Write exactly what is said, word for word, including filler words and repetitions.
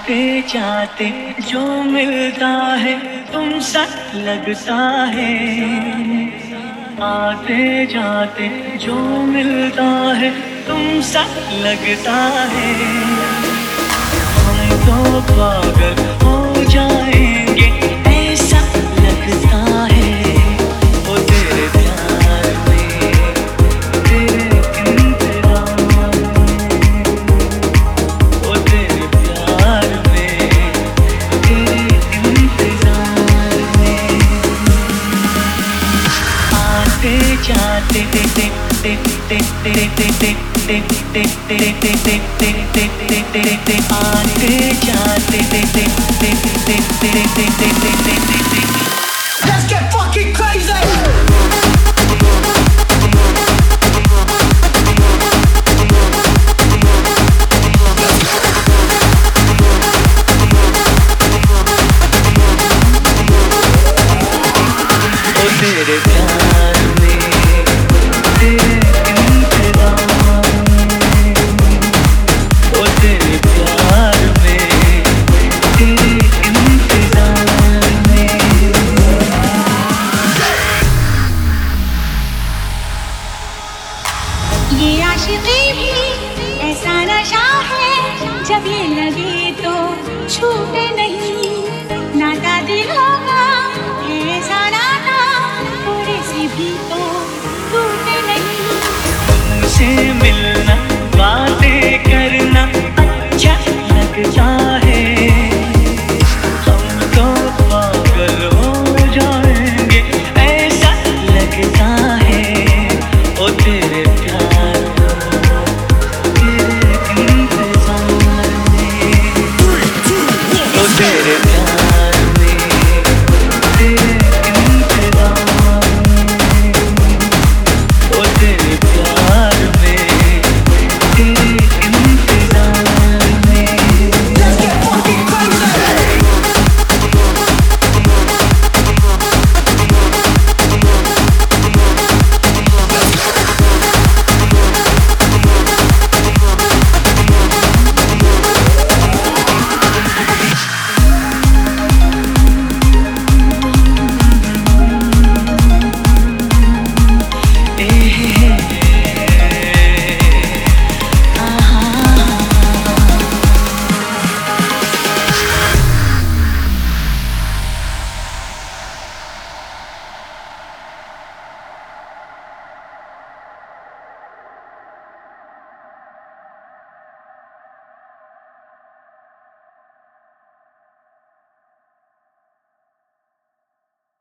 आते जाते जो मिलता है तुमसा लगता है, आते जाते जो मिलता है तुमसा लगता है। हम तो पागल हो जाएंगे ऐसा लगता है, ओ तेरे प्यार में तेरे इंतजार में, ओ तेरे प्यार में तेरे इंतजार में। आते जाते ते ते ते ते ते ते ते ते ते ते ते ते ते ते ते ते आते जाते ते ते ते ते ते ते ते ते ते। Let's get fucking crazy!